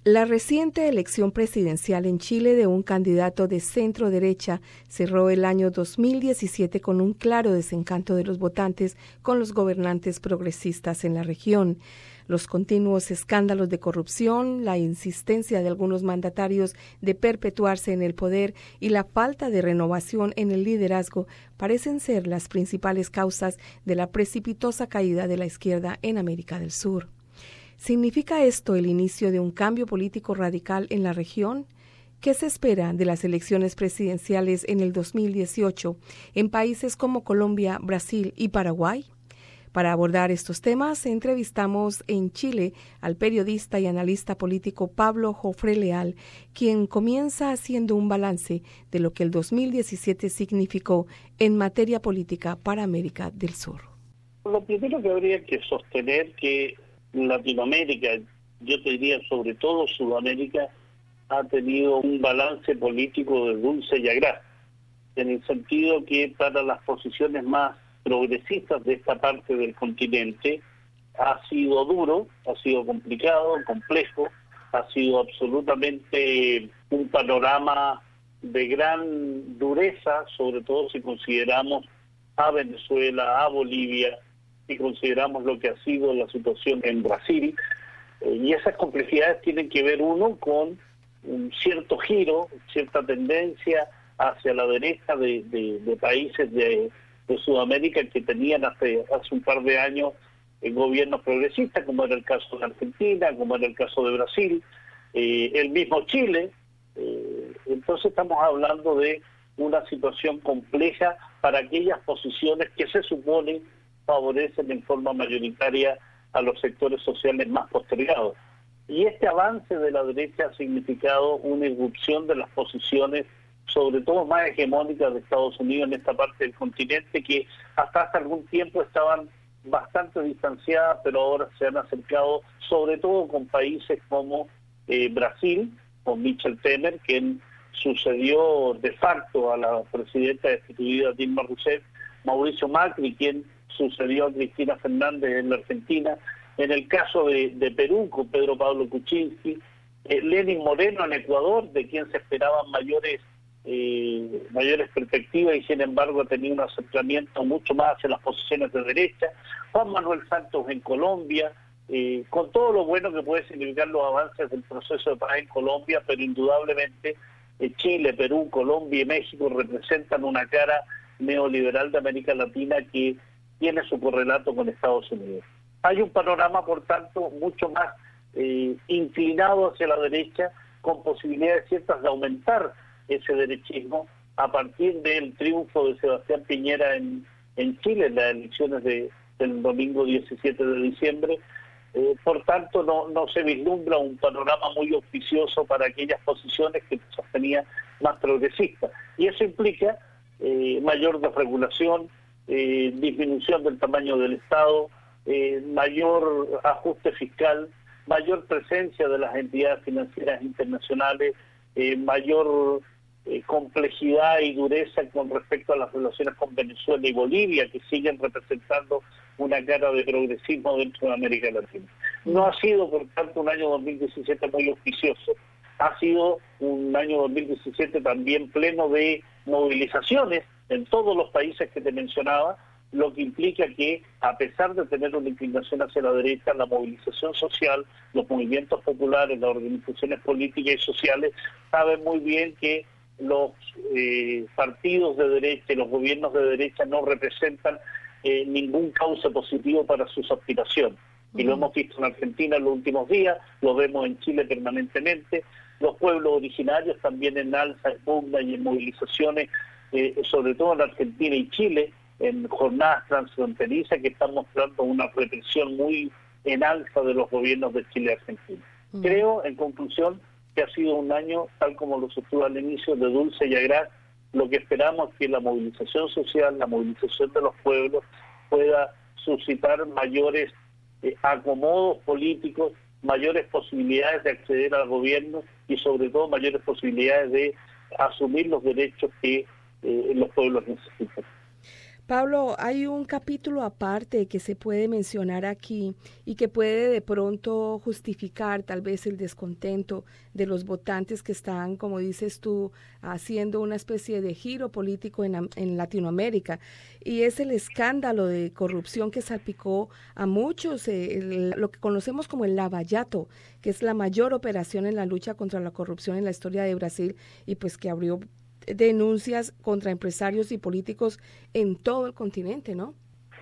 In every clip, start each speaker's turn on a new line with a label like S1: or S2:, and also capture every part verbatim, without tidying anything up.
S1: La reciente elección presidencial en Chile de un candidato de centro derecha cerró el año dos mil diecisiete con un claro desencanto de los votantes con los gobernantes progresistas en la región. Los continuos escándalos de corrupción, la insistencia de algunos mandatarios de perpetuarse en el poder y la falta de renovación en el liderazgo parecen ser las principales causas de la precipitosa caída de la izquierda en América del Sur. ¿Significa esto el inicio de un cambio político radical en la región? ¿Qué se espera de las elecciones presidenciales en el dos mil dieciocho en países como Colombia, Brasil y Paraguay? Para abordar estos temas, entrevistamos en Chile al periodista y analista político Pablo Jofré Leal, quien comienza haciendo un balance de lo que el dos mil diecisiete significó en materia política para América del Sur.
S2: Lo primero que habría que sostener que Latinoamérica, yo te diría sobre todo Sudamérica, ha tenido un balance político de dulce y agraz, en el sentido que para las posiciones más progresistas de esta parte del continente ha sido duro, ha sido complicado, complejo, ha sido absolutamente un panorama de gran dureza, sobre todo si consideramos a Venezuela, a Bolivia, si consideramos lo que ha sido la situación en Brasil, eh, y esas complejidades tienen que ver uno con un cierto giro, cierta tendencia hacia la derecha de, de, de países de, de Sudamérica que tenían hace, hace un par de años eh, gobiernos progresistas, como era el caso de Argentina, como era el caso de Brasil, eh, el mismo Chile. Eh, entonces estamos hablando de una situación compleja para aquellas posiciones que se suponen favorecen en forma mayoritaria a los sectores sociales más postergados. Y este avance de la derecha ha significado una irrupción de las posiciones, sobre todo más hegemónicas de Estados Unidos en esta parte del continente, que hasta hace algún tiempo estaban bastante distanciadas, pero ahora se han acercado, sobre todo con países como eh, Brasil, con Michel Temer, quien sucedió de facto a la presidenta destituida Dilma Rousseff, Mauricio Macri, quien sucedió a Cristina Fernández en la Argentina, en el caso de, de Perú con Pedro Pablo Kuczynski, eh, Lenín Moreno en Ecuador, de quien se esperaban mayores eh, mayores perspectivas y sin embargo ha tenido un acercamiento mucho más hacia las posiciones de derecha, Juan Manuel Santos en Colombia, eh, con todo lo bueno que puede significar los avances del proceso de paz en Colombia, pero indudablemente eh, Chile, Perú, Colombia y México representan una cara neoliberal de América Latina que tiene su correlato con Estados Unidos. Hay un panorama, por tanto, mucho más eh, inclinado hacia la derecha, con posibilidades ciertas de aumentar ese derechismo a partir del triunfo de Sebastián Piñera en, en Chile, en las elecciones de, del domingo diecisiete de diciembre. Eh, por tanto, no, no se vislumbra un panorama muy auspicioso para aquellas posiciones que sostenía más progresistas. Y eso implica eh, mayor desregulación, Eh, disminución del tamaño del Estado, eh, mayor ajuste fiscal, mayor presencia de las entidades financieras internacionales, eh, mayor eh, complejidad y dureza con respecto a las relaciones con Venezuela y Bolivia, que siguen representando una cara de progresismo dentro de América Latina. No ha sido, por tanto, un año dos mil diecisiete muy auspicioso. Ha sido un año dos mil diecisiete también pleno de movilizaciones en todos los países que te mencionaba, lo que implica que, a pesar de tener una inclinación hacia la derecha, la movilización social, los movimientos populares, las organizaciones políticas y sociales, saben muy bien que los eh, partidos de derecha y los gobiernos de derecha no representan eh, ningún cauce positivo para sus aspiraciones. Y lo hemos visto en Argentina en los últimos días, lo vemos en Chile permanentemente, los pueblos originarios también en alza, en pugna y en movilizaciones, Eh, sobre todo en Argentina y Chile, en jornadas transfronterizas que están mostrando una represión muy en alza de los gobiernos de Chile y Argentina. Mm. Creo, en conclusión, que ha sido un año, tal como lo sostuvo al inicio, de dulce y agraz. Lo que esperamos es que la movilización social, la movilización de los pueblos, pueda suscitar mayores eh, acomodos políticos, mayores posibilidades de acceder al gobierno y sobre todo mayores posibilidades de asumir los derechos que Eh, los pueblos necesitan.
S1: Pablo, hay un capítulo aparte que se puede mencionar aquí y que puede de pronto justificar tal vez el descontento de los votantes que están, como dices tú, haciendo una especie de giro político en, en Latinoamérica, y es el escándalo de corrupción que salpicó a muchos, eh, el, lo que conocemos como el Lava Jato, que es la mayor operación en la lucha contra la corrupción en la historia de Brasil y pues que abrió denuncias contra empresarios y políticos en todo el continente, ¿no?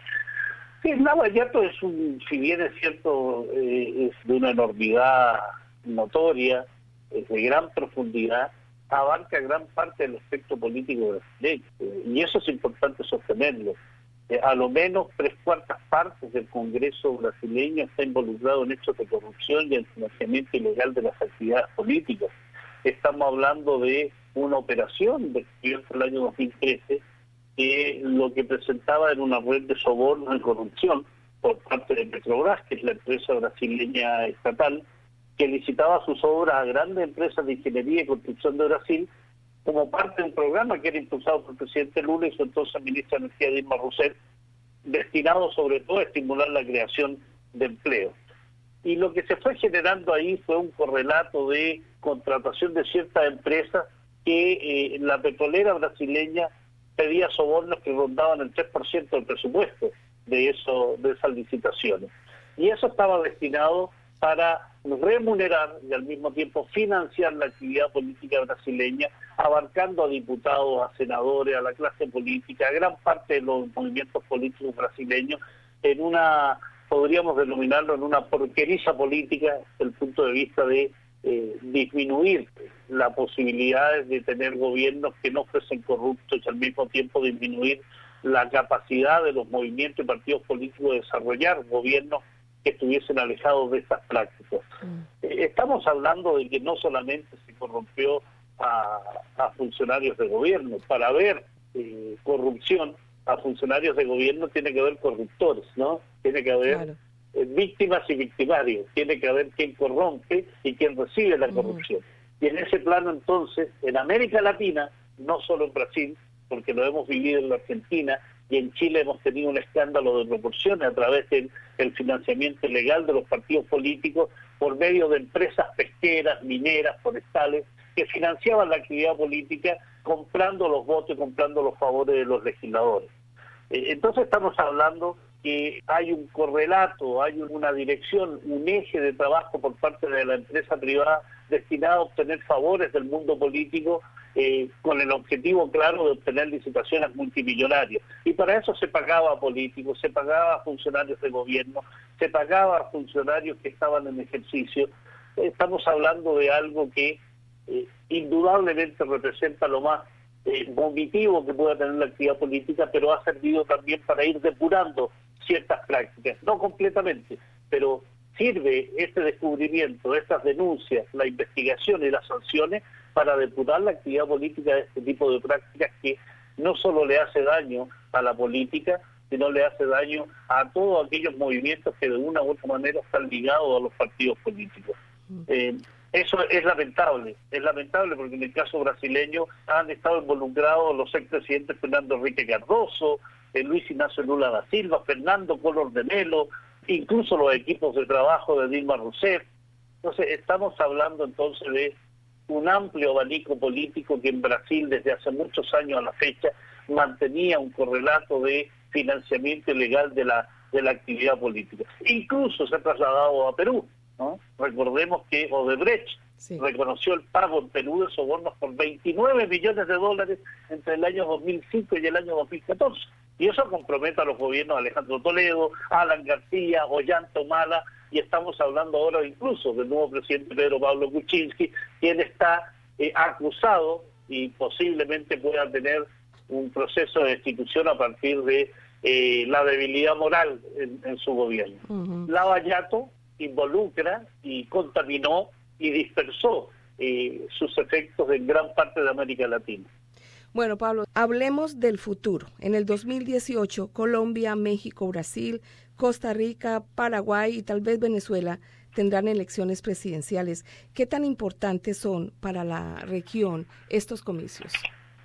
S2: Sí, el Lava Jato es un, si bien es cierto, eh, es de una enormidad notoria, es de gran profundidad, abarca gran parte del espectro político brasileño, eh, y eso es importante sostenerlo. Eh, a lo menos tres cuartas partes del Congreso brasileño está involucrado en hechos de corrupción y en financiamiento ilegal de las actividades políticas. Estamos hablando de una operación descubierta en el año dos mil trece que lo que presentaba era una red de sobornos y corrupción por parte de Petrobras, que es la empresa brasileña estatal, que licitaba sus obras a grandes empresas de ingeniería y construcción de Brasil como parte de un programa que era impulsado por el presidente Lula y su entonces ministra de Energía Dilma Rousseff, destinado sobre todo a estimular la creación de empleo. Y lo que se fue generando ahí fue un correlato de contratación de ciertas empresas que eh, la petrolera brasileña pedía sobornos que rondaban el tres por ciento del presupuesto de eso de esas licitaciones. Y eso estaba destinado para remunerar y al mismo tiempo financiar la actividad política brasileña, abarcando a diputados, a senadores, a la clase política, a gran parte de los movimientos políticos brasileños, en una, podríamos denominarlo, en una porqueriza política desde el punto de vista de eh, disminuir las posibilidades de tener gobiernos que no fuesen corruptos y al mismo tiempo disminuir la capacidad de los movimientos y partidos políticos de desarrollar gobiernos que estuviesen alejados de estas prácticas. Mm. Eh, estamos hablando de que no solamente se corrompió a, a funcionarios de gobierno. Para ver eh, corrupción a funcionarios de gobierno tiene que haber corruptores, ¿no? Tiene que haber claro. eh, víctimas y victimarios, tiene que haber quien corrompe y quien recibe la corrupción. Mm. Y en ese plano entonces, en América Latina, no solo en Brasil, porque lo hemos vivido en la Argentina, y en Chile hemos tenido un escándalo de proporciones a través del el financiamiento ilegal de los partidos políticos por medio de empresas pesqueras, mineras, forestales, que financiaban la actividad política comprando los votos y comprando los favores de los legisladores. Eh, entonces estamos hablando que hay un correlato, hay una dirección, un eje de trabajo por parte de la empresa privada destinada a obtener favores del mundo político eh, con el objetivo claro de obtener licitaciones multimillonarias. Y para eso se pagaba a políticos, se pagaba a funcionarios de gobierno, se pagaba a funcionarios que estaban en ejercicio. Estamos hablando de algo que eh, indudablemente representa lo más eh, vomitivo que pueda tener la actividad política, pero ha servido también para ir depurando ciertas prácticas, no completamente, pero sirve este descubrimiento, estas denuncias, la investigación y las sanciones para depurar la actividad política de este tipo de prácticas que no solo le hace daño a la política, sino le hace daño a todos aquellos movimientos que de una u otra manera están ligados a los partidos políticos. Eh, eso es lamentable, es lamentable porque en el caso brasileño han estado involucrados los expresidentes Fernando Henrique Cardoso, eh, Luis Ignacio Lula da Silva, Fernando Collor de Mello, incluso los equipos de trabajo de Dilma Rousseff. Entonces estamos hablando entonces de un amplio abanico político que en Brasil desde hace muchos años a la fecha mantenía un correlato de financiamiento ilegal de la de la actividad política. Incluso se ha trasladado a Perú, ¿no? Recordemos que Odebrecht sí. reconoció el pago en Perú de sobornos por veintinueve millones de dólares entre el año dos mil cinco y el año dos mil catorce. Y eso compromete a los gobiernos de Alejandro Toledo, Alan García, Ollanta Humala, y estamos hablando ahora incluso del nuevo presidente Pedro Pablo Kuczynski, quien está eh, acusado y posiblemente pueda tener un proceso de destitución a partir de eh, la debilidad moral en, en su gobierno. Uh-huh. Lava Jato involucra y contaminó y dispersó eh, sus efectos en gran parte de América Latina.
S1: Bueno, Pablo, hablemos del futuro. En el dos mil dieciocho, Colombia, México, Brasil, Costa Rica, Paraguay y tal vez Venezuela tendrán elecciones presidenciales. ¿Qué tan importantes son para la región estos comicios?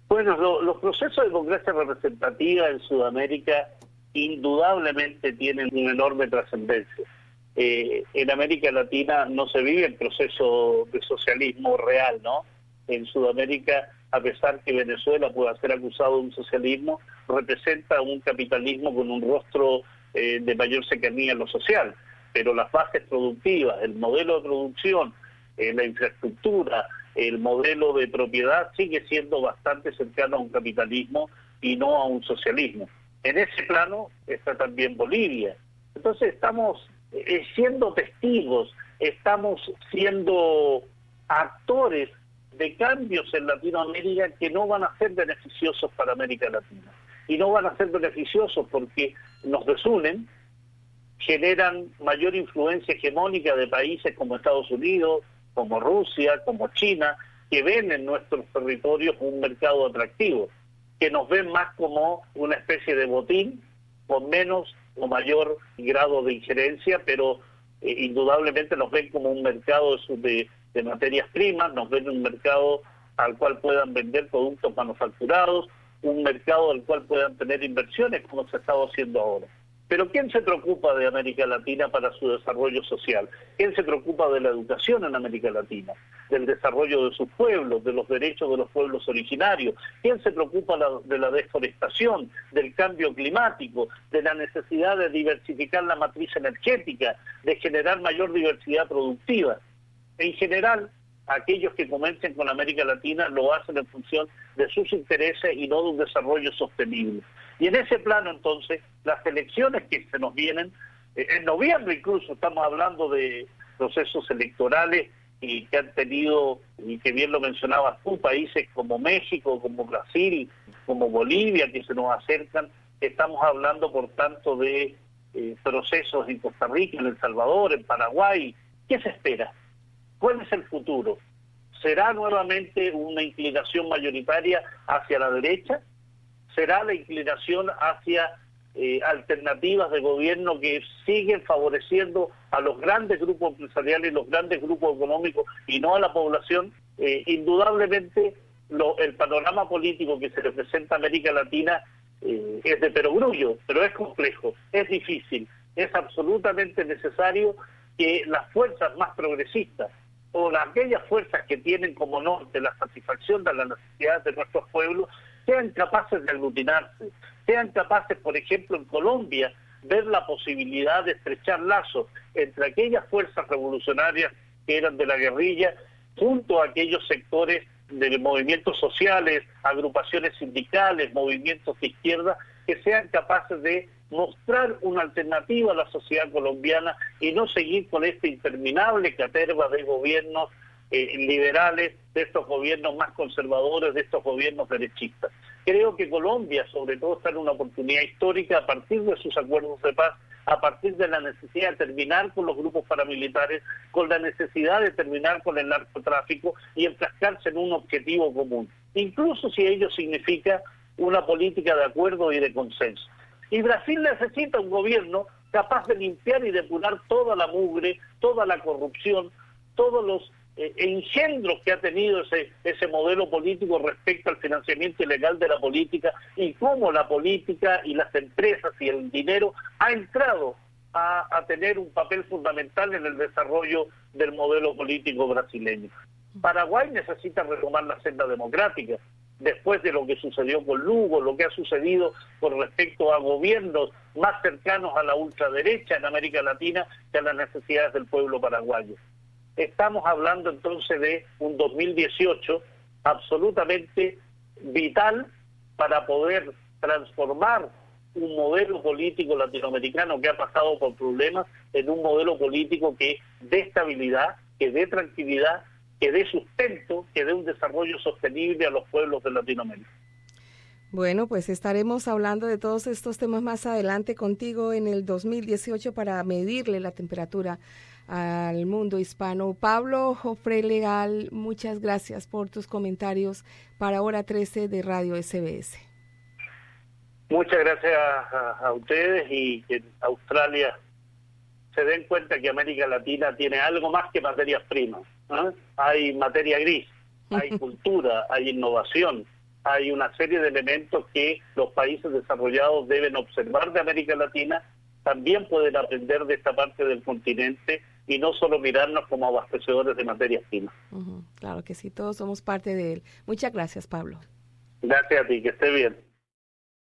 S2: Bueno, lo, los procesos de democracia representativa en Sudamérica indudablemente tienen una enorme trascendencia. Eh, en América Latina no se vive el proceso de socialismo real, ¿no? En Sudamérica, a pesar que Venezuela pueda ser acusado de un socialismo, representa un capitalismo con un rostro eh, de mayor cercanía a lo social. Pero las bases productivas, el modelo de producción, eh, la infraestructura, el modelo de propiedad sigue siendo bastante cercano a un capitalismo y no a un socialismo. En ese plano está también Bolivia. Entonces estamos eh, siendo testigos, estamos siendo actores de cambios en Latinoamérica que no van a ser beneficiosos para América Latina. Y no van a ser beneficiosos porque nos desunen, generan mayor influencia hegemónica de países como Estados Unidos, como Rusia, como China, que ven en nuestros territorios un mercado atractivo, que nos ven más como una especie de botín, con menos o mayor grado de injerencia, pero eh, indudablemente nos ven como un mercado de, de materias primas, nos ven un mercado al cual puedan vender productos manufacturados, un mercado al cual puedan tener inversiones, como se ha estado haciendo ahora. Pero ¿quién se preocupa de América Latina para su desarrollo social? ¿Quién se preocupa de la educación en América Latina? Del desarrollo de sus pueblos, de los derechos de los pueblos originarios. ¿Quién se preocupa de la deforestación, del cambio climático, de la necesidad de diversificar la matriz energética, de generar mayor diversidad productiva? En general, aquellos que comercian con América Latina lo hacen en función de sus intereses y no de un desarrollo sostenible. Y en ese plano, entonces, las elecciones que se nos vienen, eh, en noviembre incluso estamos hablando de procesos electorales y que han tenido, y que bien lo mencionabas tú, países como México, como Brasil, como Bolivia, que se nos acercan. Estamos hablando, por tanto, de eh, procesos en Costa Rica, en El Salvador, en Paraguay. ¿Qué se espera? ¿Cuál es el futuro? ¿Será nuevamente una inclinación mayoritaria hacia la derecha? ¿Será la inclinación hacia eh, alternativas de gobierno que siguen favoreciendo a los grandes grupos empresariales y los grandes grupos económicos y no a la población? Eh, indudablemente lo, el panorama político que se le presenta a América Latina eh, es de perogrullo, pero es complejo, es difícil, es absolutamente necesario que las fuerzas más progresistas o aquellas fuerzas que tienen como norte la satisfacción de las necesidades de nuestros pueblos sean capaces de aglutinarse, sean capaces, por ejemplo, en Colombia, ver la posibilidad de estrechar lazos entre aquellas fuerzas revolucionarias que eran de la guerrilla, junto a aquellos sectores de movimientos sociales, agrupaciones sindicales, movimientos de izquierda, que sean capaces de mostrar una alternativa a la sociedad colombiana y no seguir con esta interminable caterva de gobiernos eh, liberales, de estos gobiernos más conservadores, de estos gobiernos derechistas. Creo que Colombia, sobre todo, está en una oportunidad histórica a partir de sus acuerdos de paz, a partir de la necesidad de terminar con los grupos paramilitares, con la necesidad de terminar con el narcotráfico y enfrascarse en un objetivo común, incluso si ello significa una política de acuerdo y de consenso. Y Brasil necesita un gobierno capaz de limpiar y depurar toda la mugre, toda la corrupción, todos los eh, engendros que ha tenido ese, ese modelo político respecto al financiamiento ilegal de la política y cómo la política y las empresas y el dinero ha entrado a, a tener un papel fundamental en el desarrollo del modelo político brasileño. Paraguay necesita retomar la senda democrática, después de lo que sucedió con Lugo, lo que ha sucedido con respecto a gobiernos más cercanos a la ultraderecha en América Latina que a las necesidades del pueblo paraguayo. Estamos hablando entonces de un dos mil dieciocho absolutamente vital para poder transformar un modelo político latinoamericano que ha pasado por problemas en un modelo político que dé estabilidad, que dé tranquilidad, que dé sustento, que dé un desarrollo sostenible a los pueblos de Latinoamérica.
S1: Bueno, pues estaremos hablando de todos estos temas más adelante contigo en el dos mil dieciocho para medirle la temperatura al mundo hispano. Pablo Jofré Leal, muchas gracias por tus comentarios para Hora trece de Radio S B S.
S2: Muchas gracias a, a ustedes y que en Australia se den cuenta que América Latina tiene algo más que materias primas. ¿eh? Hay materia gris, hay cultura, hay innovación, hay una serie de elementos que los países desarrollados deben observar de América Latina, también pueden aprender de esta parte del continente y no solo mirarnos como abastecedores de materias primas.
S1: Uh-huh. Claro que sí, todos somos parte de él. Muchas gracias, Pablo.
S2: Gracias a ti, que esté bien.